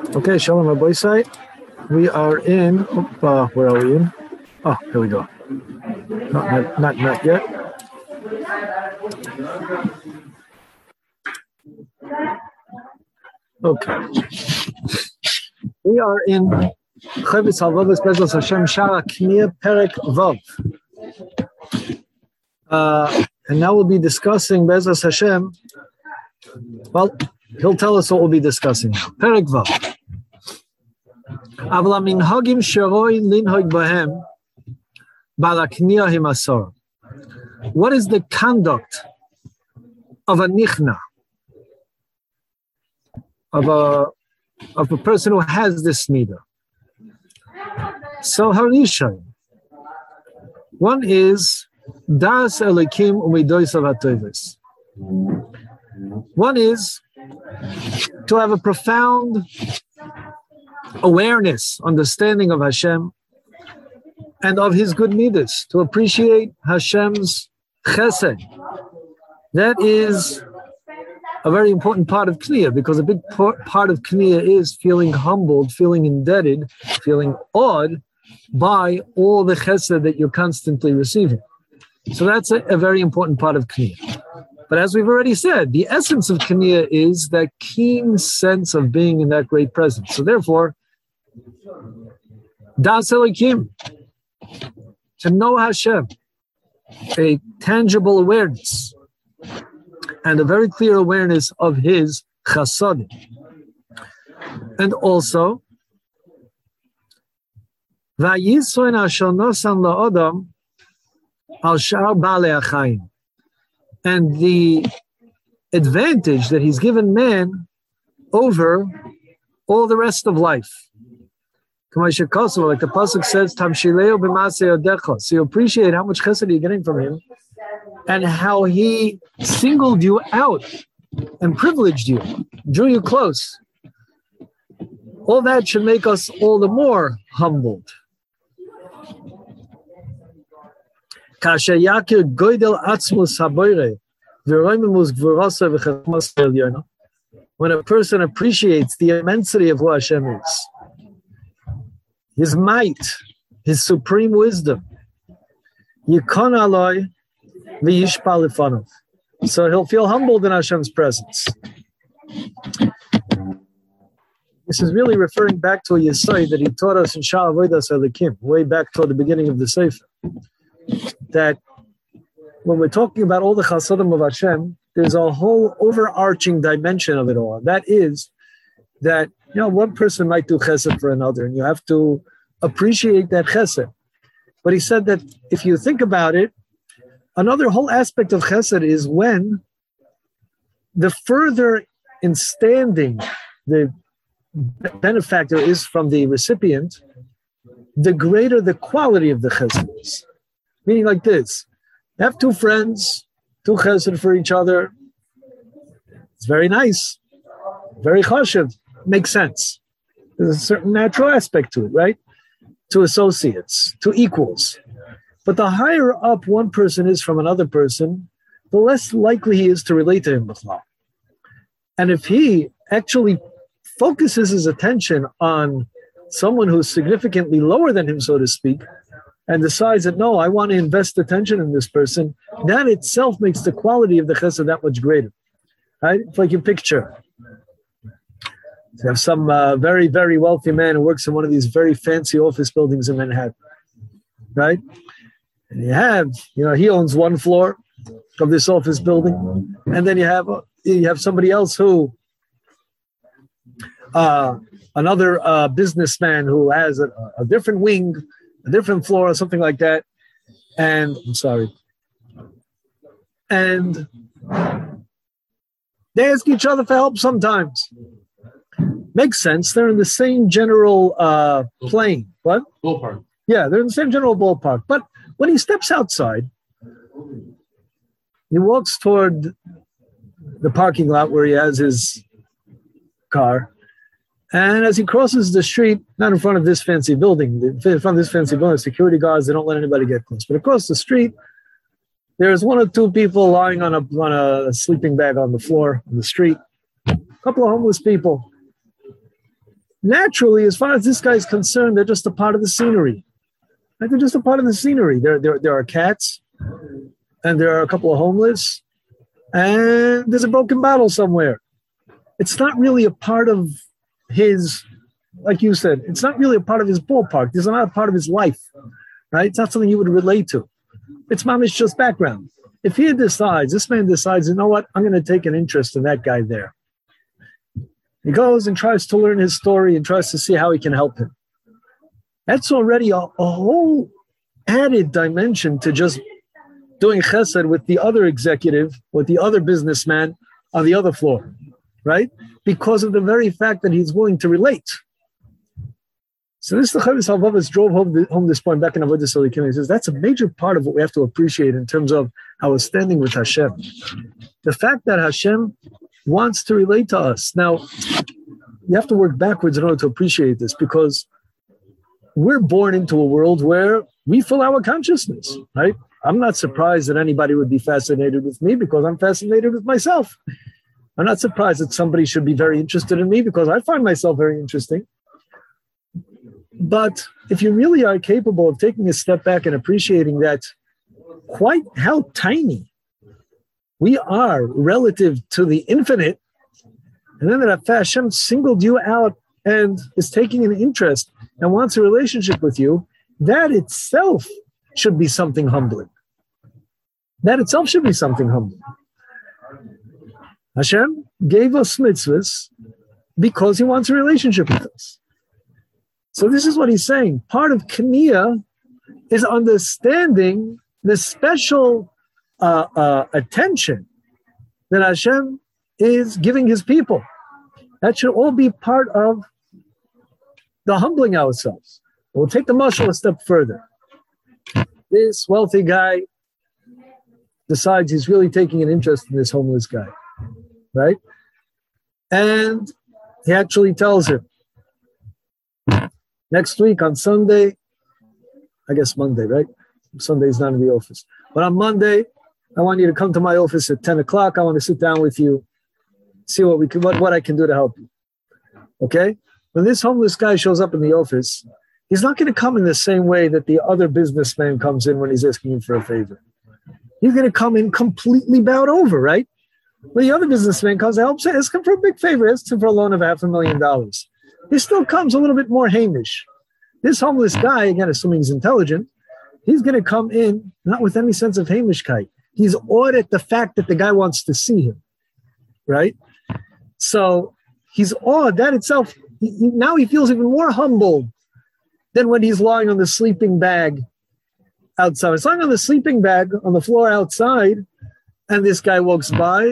Okay, Shalom Aboisai. We are in, where are we in? Oh, here we go. Not yet. Okay. We are in Chavis Halvavis Bezos Hashem Shara K'niyah Perek Vav. And now we'll be discussing Bezos Hashem. Well, he'll tell us what we'll be discussing. Perek Vav. What is the conduct of a nichna, of a person who has this nida? So harishay. One is das elikim umidosav hatovis. One is to have a profound awareness, understanding of Hashem and of His good midas, to appreciate Hashem's chesed. That is a very important part of K'niyah, because a big part of K'niyah is feeling humbled, feeling indebted, feeling awed by all the chesed that you're constantly receiving. So that's a very important part of K'niyah. But as we've already said, the essence of K'niyah is that keen sense of being in that great presence. So therefore, Das Elikim, to know Hashem, a tangible awareness, and a very clear awareness of His chasadim. And also, Vayisoin asher nosan la'odam al shar ba'alei hachayim. And the advantage that He's given man over all the rest of life. Like the pasuk says, "Tamshileo b'masei yodecha." So you appreciate how much chesed you're getting from Him, and how He singled you out and privileged you, drew you close. All that should make us all the more humbled. When a person appreciates the immensity of who Hashem is, His might, His supreme wisdom, so he'll feel humbled in Hashem's presence. This is really referring back to a yesod that he taught us in Sha'ar Avodas Elikim, way back toward the beginning of the Sefer. That when we're talking about all the chasadim of Hashem, there's a whole overarching dimension of it all. That is that, one person might do chesed for another, and you have to appreciate that chesed. But he said that if you think about it, another whole aspect of chesed is when the further in standing the benefactor is from the recipient, the greater the quality of the chesed is. Meaning like this: you have two friends, two chesed for each other. It's very nice, very chashiv, makes sense. There's a certain natural aspect to it, right? To associates, to equals. But the higher up one person is from another person, the less likely he is to relate to him. And if he actually focuses his attention on someone who's significantly lower than him, so to speak, and decides that, no, I want to invest attention in this person, that itself makes the quality of the chesed that much greater. Right? It's like you picture. You have some very, very wealthy man who works in one of these very fancy office buildings in Manhattan. Right? And you have, he owns one floor of this office building. And then you have somebody else who, another businessman who has a different wing, a different floor or something like that. And and they ask each other for help sometimes. Makes sense. They're in the same general plane. What? Ballpark. Yeah, they're in the same general ballpark. But when he steps outside, he walks toward the parking lot where he has his car. And as he crosses the street, not in front of this fancy building, in front of this fancy building, security guards, they don't let anybody get close. But across the street, there's one or two people lying on a sleeping bag on the floor on the street. A couple of homeless people. naturally, as far as this guy's concerned, they're just a part of the scenery. Right? They're just a part of the scenery. There are cats, and there are a couple of homeless, and there's a broken bottle somewhere. It's not really a part of his, like you said, it's not really a part of his ballpark. It's not a part of his life, right? It's not something you would relate to. It's mamish just background. If this man decides, you know what, I'm going to take an interest in that guy there. He goes and tries to learn his story and tries to see how he can help him. That's already a whole added dimension to just doing chesed with the other executive, with the other businessman on the other floor, right? Because of the very fact that he's willing to relate. So this the Chavis Halvavas drove home this point back in Avodah Zarah. He says that's a major part of what we have to appreciate in terms of our standing with Hashem. The fact that Hashem wants to relate to us. Now, you have to work backwards in order to appreciate this, because we're born into a world where we fill our consciousness, right? I'm not surprised that anybody would be fascinated with me because I'm fascinated with myself. I'm not surprised that somebody should be very interested in me because I find myself very interesting. But if you really are capable of taking a step back and appreciating that quite how tiny we are relative to the infinite, and then that Hashem singled you out and is taking an interest and wants a relationship with you, that itself should be something humbling. That itself should be something humbling. Hashem gave us mitzvahs because he wants a relationship with us. So this is what he's saying. Part of Kniya is understanding the special attention that Hashem is giving his people. That should all be part of the humbling ourselves. We'll take the mashal a step further. This wealthy guy decides he's really taking an interest in this homeless guy, right? And he actually tells him, next week on Sunday, I guess Monday, right? Sunday's not in the office. But on Monday, I want you to come to my office at 10 o'clock. I want to sit down with you, see what I can do to help you. Okay? When this homeless guy shows up in the office, he's not going to come in the same way that the other businessman comes in when he's asking him for a favor. He's going to come in completely bowed over, right? When the other businessman comes, ask him for a big favor, ask him for a loan of $500,000. He still comes a little bit more Hamish. This homeless guy, again, assuming he's intelligent, he's going to come in not with any sense of Hamishkeit. He's awed at the fact that the guy wants to see him, right? So he's awed. That itself, now he feels even more humbled than when he's lying on the sleeping bag outside. He's lying on the sleeping bag on the floor outside, and this guy walks by.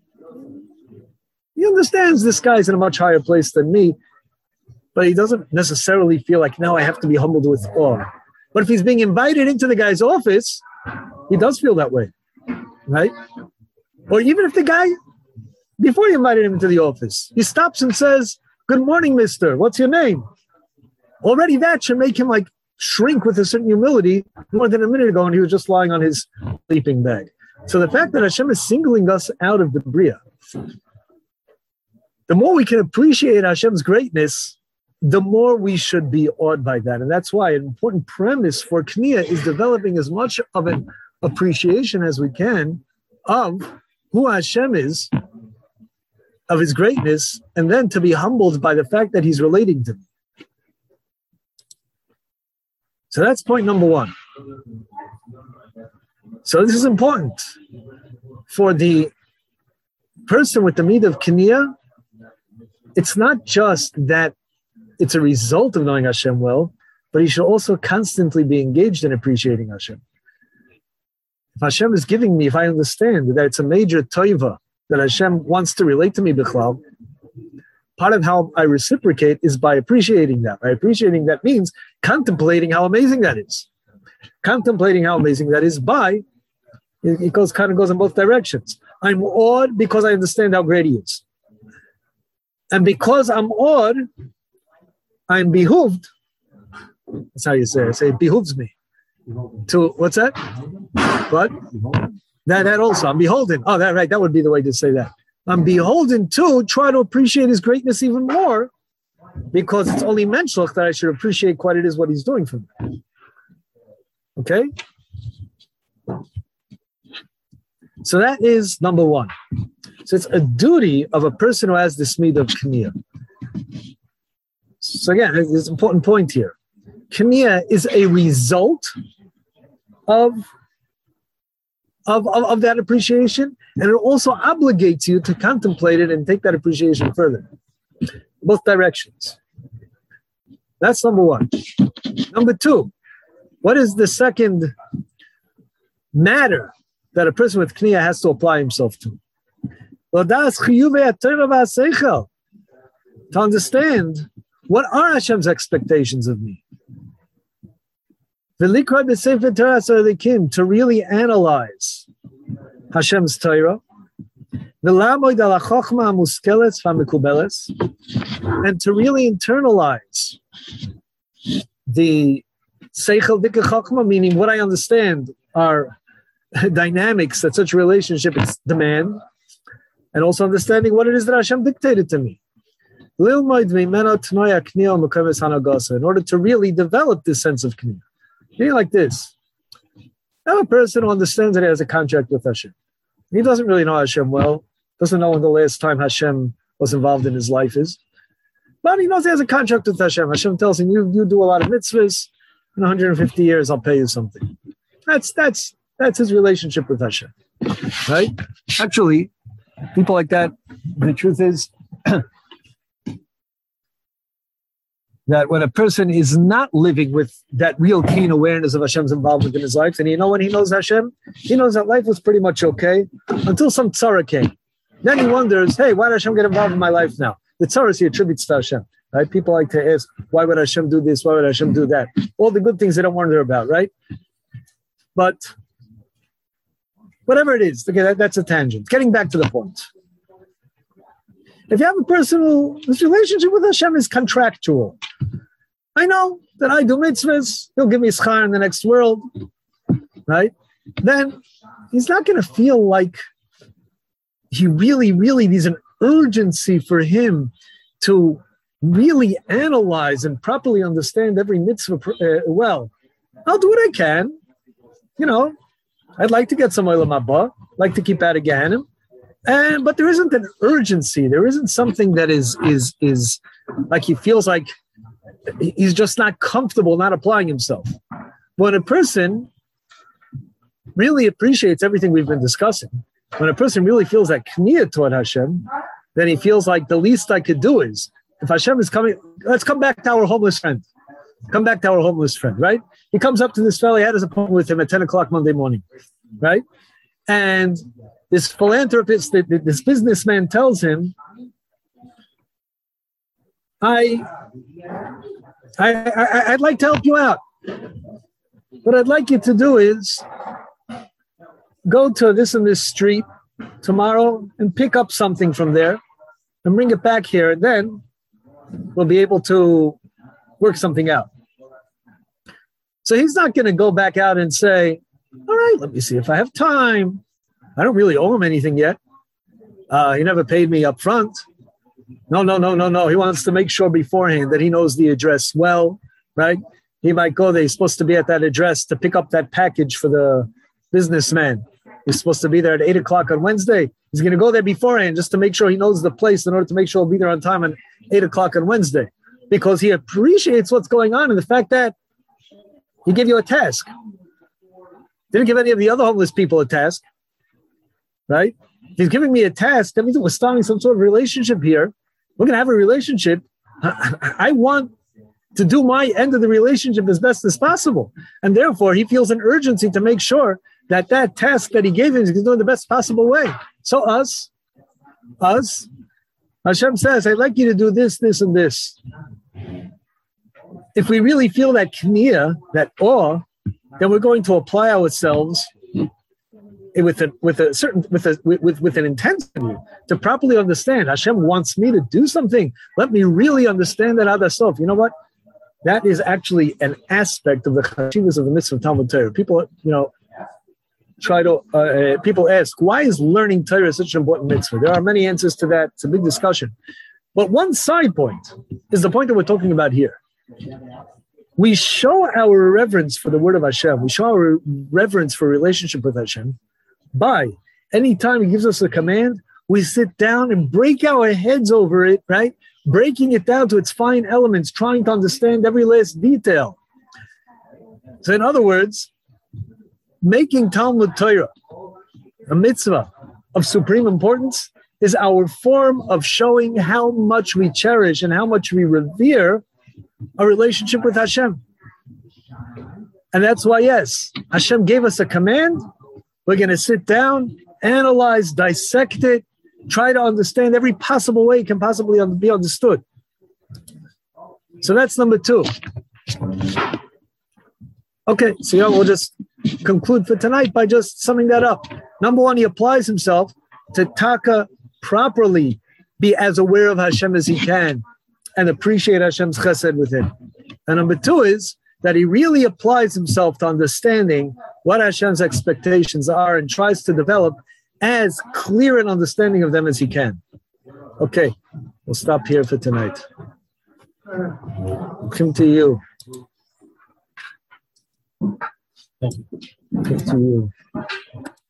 He understands this guy's in a much higher place than me, but he doesn't necessarily feel like, now I have to be humbled with awe. But if he's being invited into the guy's office, he does feel that way, right? Or even if the guy, before you invited him into the office, he stops and says, "Good morning, mister. What's your name?" Already that should make him like shrink with a certain humility more than a minute ago when he was just lying on his sleeping bag. So the fact that Hashem is singling us out of the Bria, the more we can appreciate Hashem's greatness, the more we should be awed by that. And that's why an important premise for Kniya is developing as much of an appreciation as we can of who Hashem is, of his greatness, and then to be humbled by the fact that he's relating to me. So that's point number one. So this is important for the person with the midah of Kniya. It's not just that it's a result of knowing Hashem well, but he should also constantly be engaged in appreciating Hashem. If Hashem is giving me, if I understand that it's a major toiva, that Hashem wants to relate to me, bichlal, part of how I reciprocate is by appreciating that. By appreciating that means contemplating how amazing that is. Contemplating how amazing that is by, it kind of goes in both directions. I'm awed because I understand how great he is. And because I'm awed, I'm behooved. That's how you say it. I say it behooves me. To, what's that? What? That also. I'm beholden. Oh, that right. That would be the way to say that. I'm beholden to try to appreciate his greatness even more because it's only menschlich that I should appreciate what it is what he's doing for me. Okay? So that is number one. So it's a duty of a person who has this need of kniya. So again, there's an important point here. Kniya is a result of that appreciation, and it also obligates you to contemplate it and take that appreciation further. Both directions. That's number one. Number two, what is the second matter that a person with kniya has to apply himself to? To understand what are Hashem's expectations of me. To really analyze Hashem's Torah, and to really internalize the Seichel Dika Chachma, meaning what I understand are dynamics that such relationships demand, and also understanding what it is that Hashem dictated to me. In order to really develop this sense of kniya. Meaning like this. I have a person who understands that he has a contract with Hashem. He doesn't really know Hashem well, doesn't know when the last time Hashem was involved in his life is. But he knows he has a contract with Hashem. Hashem tells him, you do a lot of mitzvahs, in 150 years I'll pay you something. That's his relationship with Hashem. Right? Actually, people like that, the truth is that when a person is not living with that real keen awareness of Hashem's involvement in his life, and when he knows Hashem, he knows that life was pretty much okay until some tzara came. Then he wonders, hey, why did Hashem get involved in my life now? The tzaras he attributes to Hashem, right? People like to ask, why would Hashem do this? Why would Hashem do that? All the good things they don't wonder about, right? But whatever it is, okay, that's a tangent. Getting back to the point. If you have a person whose relationship with Hashem is contractual, I know that I do mitzvahs, he'll give me schar in the next world, right? Then he's not going to feel like he really, there's an urgency for him to really analyze and properly understand every mitzvah well. I'll do what I can. I'd like to get some olam haba, like to keep out of Gehenna. But there isn't an urgency. There isn't something that is like he feels like he's just not comfortable not applying himself. When a person really appreciates everything we've been discussing, when a person really feels that kniya toward Hashem, then he feels like the least I could do is, if Hashem is coming, let's come back to our homeless friend. Come back to our homeless friend, right? He comes up to this fellow, he had his appointment with him at 10 o'clock Monday morning, right? And this philanthropist, this businessman tells him, I'd like to help you out. What I'd like you to do is go to this and this street tomorrow and pick up something from there and bring it back here. And then we'll be able to work something out. So he's not going to go back out and say, all right, let me see if I have time. I don't really owe him anything yet. He never paid me up front. No. He wants to make sure beforehand that he knows the address well, right? He might go there. He's supposed to be at that address to pick up that package for the businessman. He's supposed to be there at 8 o'clock on Wednesday. He's going to go there beforehand just to make sure he knows the place in order to make sure he'll be there on time at 8 o'clock on Wednesday, because he appreciates what's going on and the fact that he gave you a task. Didn't give any of the other homeless people a task, right? If he's giving me a task, that means we're starting some sort of relationship here. We're going to have a relationship. I want to do my end of the relationship as best as possible. And therefore, he feels an urgency to make sure that that task that he gave him is doing the best possible way. So us, Hashem says, I'd like you to do this, this, and this. If we really feel that kniya, that awe, then we're going to apply ourselves with an intensity to properly understand. Hashem wants me to do something. Let me really understand that other self. You know what? That is actually an aspect of the chashivas of the mitzvah of Talmud Torah. People, people ask, why is learning Torah such an important mitzvah? There are many answers to that. It's a big discussion. But one side point is the point that we're talking about here. We show our reverence for the word of Hashem. We show our reverence for relationship with Hashem by anytime He gives us a command, we sit down and break our heads over it, right? Breaking it down to its fine elements, trying to understand every last detail. So in other words, making Talmud Torah a mitzvah of supreme importance is our form of showing how much we cherish and how much we revere a relationship with Hashem. And that's why, yes, Hashem gave us a command. We're going to sit down, analyze, dissect it, try to understand every possible way it can possibly be understood. So that's number 2. Okay, so we'll just conclude for tonight by just summing that up. Number 1, he applies himself to taka properly, be as aware of Hashem as he can, and appreciate Hashem's chesed with him. And number 2 is that he really applies himself to understanding what Hashem's expectations are and tries to develop as clear an understanding of them as he can. Okay, we'll stop here for tonight. Come to you. Come to you.